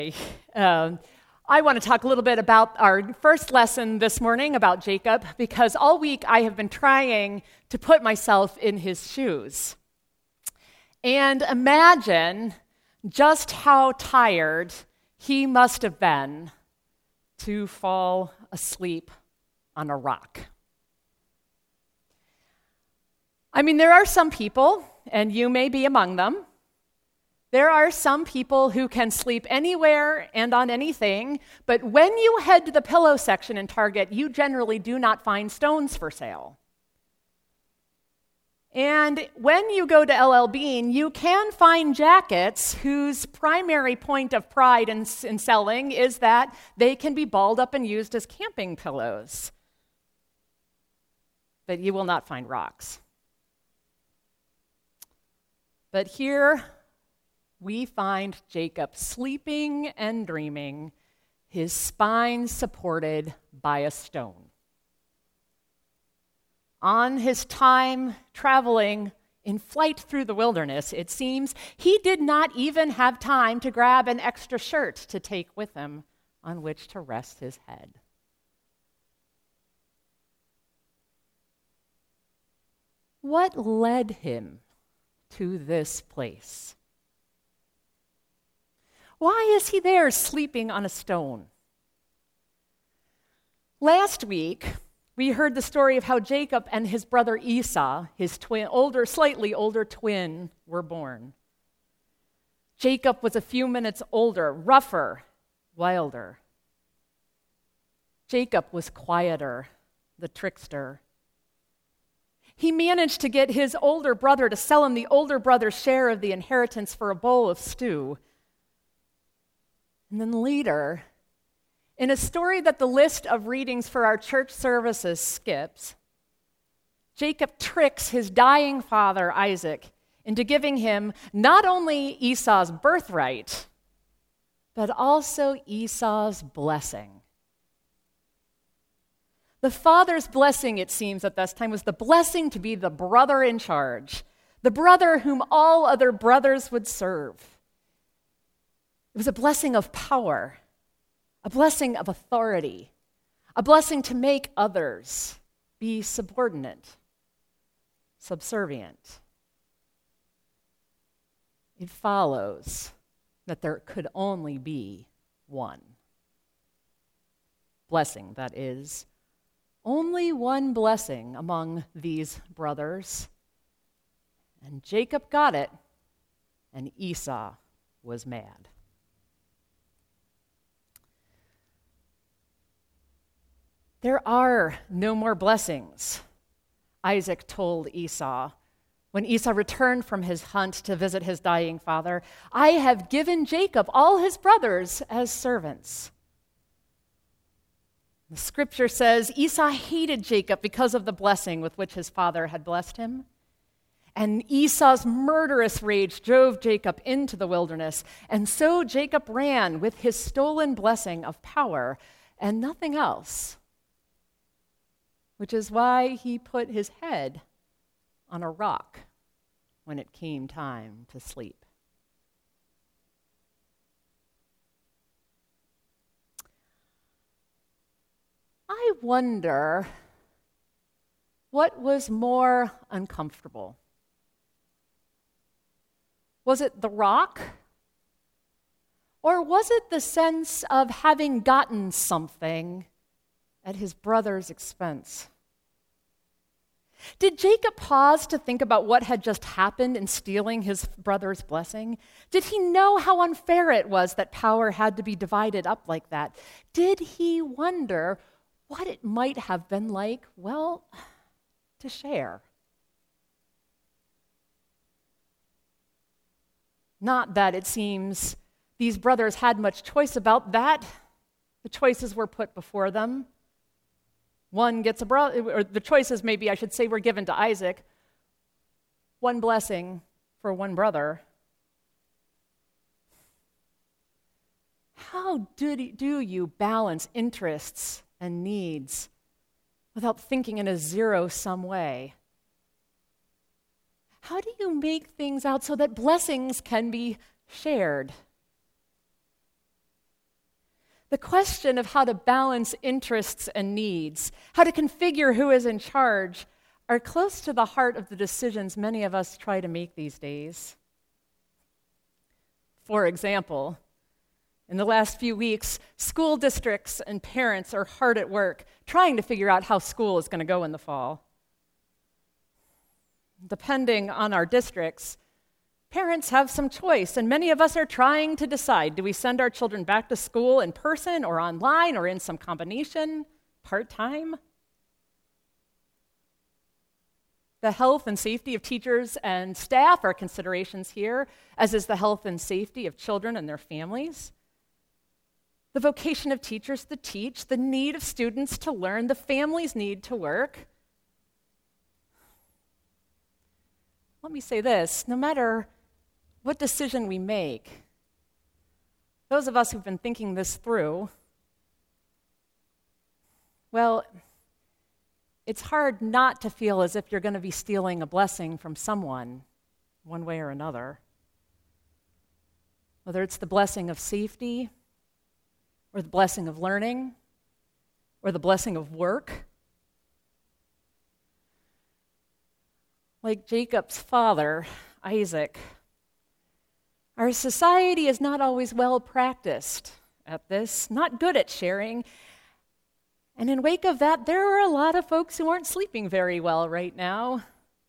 I want to talk a little bit about our first lesson this morning about Jacob, because all week I have been trying to put myself in his shoes and imagine just how tired he must have been to fall asleep on a rock. I mean, there are some people, and you may be among them, there are some people who can sleep anywhere and on anything, but when you head to the pillow section in Target, you generally do not find stones for sale. And when you go to LL Bean, you can find jackets whose primary point of pride in selling is that they can be balled up and used as camping pillows. But you will not find rocks. But here we find Jacob sleeping and dreaming, his spine supported by a stone. On his time traveling in flight through the wilderness, it seems, he did not even have time to grab an extra shirt to take with him on which to rest his head. What led him to this place? Why is he there sleeping on a stone? Last week, we heard the story of how Jacob and his brother Esau, his slightly older twin, were born. Jacob was a few minutes older, rougher, wilder. Jacob was quieter, the trickster. He managed to get his older brother to sell him the older brother's share of the inheritance for a bowl of stew. And then later, in a story that the list of readings for our church services skips, Jacob tricks his dying father, Isaac, into giving him not only Esau's birthright, but also Esau's blessing. The father's blessing, it seems at this time, was the blessing to be the brother in charge, the brother whom all other brothers would serve. It was a blessing of power, a blessing of authority, a blessing to make others be subordinate, subservient. It follows that there could only be one blessing, that is, only one blessing among these brothers. And Jacob got it, and Esau was mad. There are no more blessings, Isaac told Esau. When Esau returned from his hunt to visit his dying father, I have given Jacob all his brothers as servants. The scripture says Esau hated Jacob because of the blessing with which his father had blessed him. And Esau's murderous rage drove Jacob into the wilderness. And so Jacob ran with his stolen blessing of power and nothing else, which is why he put his head on a rock when it came time to sleep. I wonder what was more uncomfortable. Was it the rock? Or was it the sense of having gotten something at his brother's expense? Did Jacob pause to think about what had just happened in stealing his brother's blessing? Did he know how unfair it was that power had to be divided up like that? Did he wonder what it might have been like, well, to share? Not that it seems these brothers had much choice about that. The choices were put before them. One gets a brother, or the choices maybe I should say were given to Isaac. One blessing for one brother. How do you balance interests and needs without thinking in a zero-sum way? How do you make things out so that blessings can be shared? The question of how to balance interests and needs, how to configure who is in charge, are close to the heart of the decisions many of us try to make these days. For example, in the last few weeks, school districts and parents are hard at work trying to figure out how school is going to go in the fall. Depending on our districts, parents have some choice, and many of us are trying to decide, do we send our children back to school in person or online or in some combination, part-time? The health and safety of teachers and staff are considerations here, as is the health and safety of children and their families. The vocation of teachers to teach, the need of students to learn, the family's need to work. Let me say this, no matter what decision we make, those of us who've been thinking this through, well, it's hard not to feel as if you're going to be stealing a blessing from someone, one way or another. Whether it's the blessing of safety, or the blessing of learning, or the blessing of work. Like Jacob's father, Isaac, our society is not always well practiced at this, not good at sharing. And in wake of that, there are a lot of folks who aren't sleeping very well right now.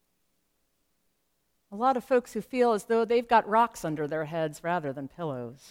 A lot of folks who feel as though they've got rocks under their heads rather than pillows.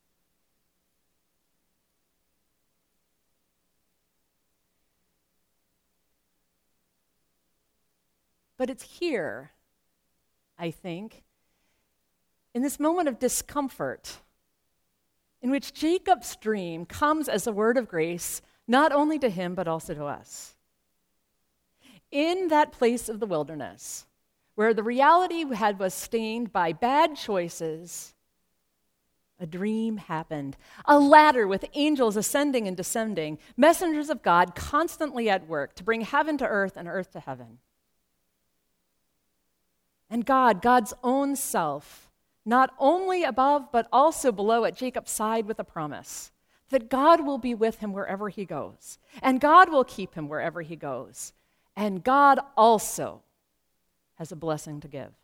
But it's here, I think, in this moment of discomfort, in which Jacob's dream comes as a word of grace, not only to him, but also to us. In that place of the wilderness, where the reality we had was stained by bad choices, a dream happened. A ladder with angels ascending and descending, messengers of God constantly at work to bring heaven to earth and earth to heaven. And God, God's own self, not only above but also below at Jacob's side with a promise that God will be with him wherever he goes, and God will keep him wherever he goes, and God also has a blessing to give.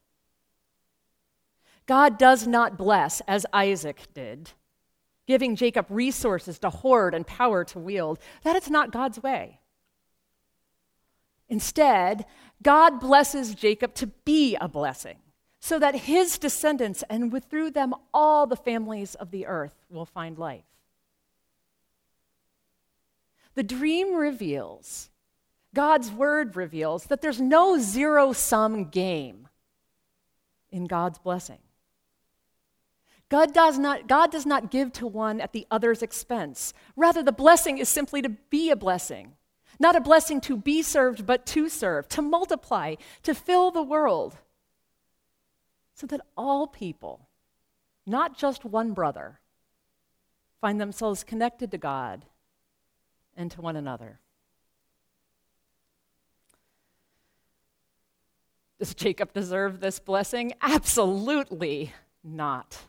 God does not bless as Isaac did, giving Jacob resources to hoard and power to wield. That is not God's way. Instead, God blesses Jacob to be a blessing, so that his descendants and through them all the families of the earth will find life. The dream reveals, God's word reveals, that there's no zero-sum game in God's blessing. God does not give to one at the other's expense. Rather, the blessing is simply to be a blessing. Not a blessing to be served, but to serve, to multiply, to fill the world, so that all people, not just one brother, find themselves connected to God and to one another. Does Jacob deserve this blessing? Absolutely not.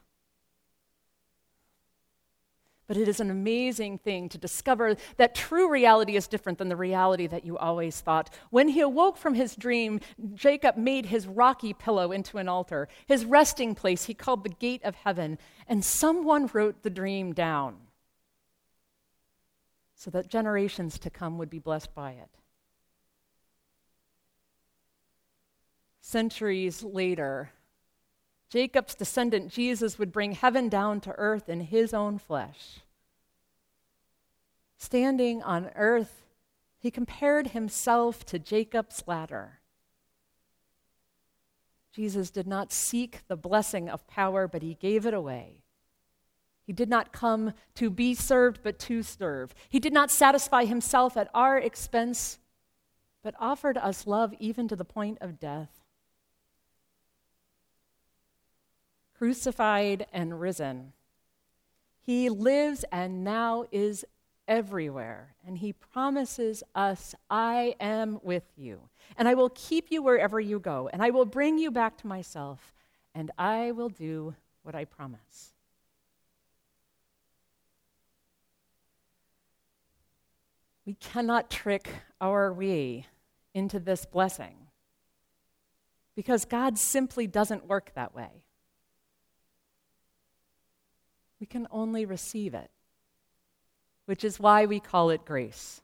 But it is an amazing thing to discover that true reality is different than the reality that you always thought. When he awoke from his dream, Jacob made his rocky pillow into an altar. His resting place he called the gate of heaven, and someone wrote the dream down so that generations to come would be blessed by it. Centuries later, Jacob's descendant, Jesus, would bring heaven down to earth in his own flesh. Standing on earth, he compared himself to Jacob's ladder. Jesus did not seek the blessing of power, but he gave it away. He did not come to be served, but to serve. He did not satisfy himself at our expense, but offered us love even to the point of death. Crucified and risen, he lives and now is everywhere. And he promises us, I am with you, and I will keep you wherever you go, and I will bring you back to myself, and I will do what I promise. We cannot trick our way into this blessing because God simply doesn't work that way. We can only receive it, which is why we call it grace.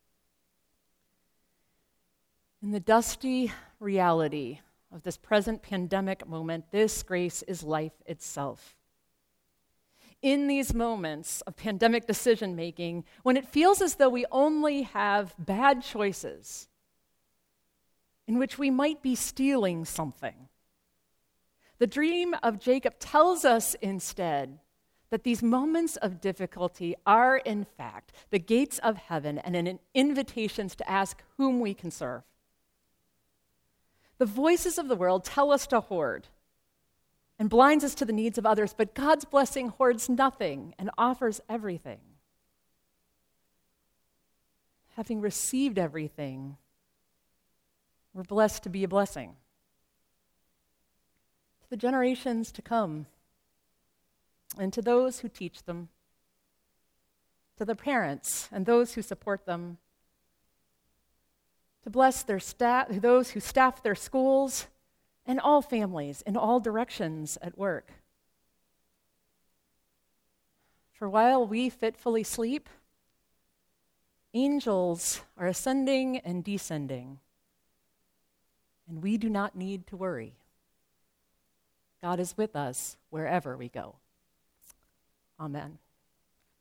In the dusty reality of this present pandemic moment, this grace is life itself. In these moments of pandemic decision-making, when it feels as though we only have bad choices, in which we might be stealing something, the dream of Jacob tells us instead that these moments of difficulty are, in fact, the gates of heaven and an invitations to ask whom we can serve. The voices of the world tell us to hoard and blinds us to the needs of others, but God's blessing hoards nothing and offers everything. Having received everything, we're blessed to be a blessing to the generations to come and to those who teach them, to the parents and those who support them, to bless their staff, those who staff their schools, and all families in all directions at work. For while we fitfully sleep, angels are ascending and descending, and we do not need to worry. God is with us wherever we go. Amen.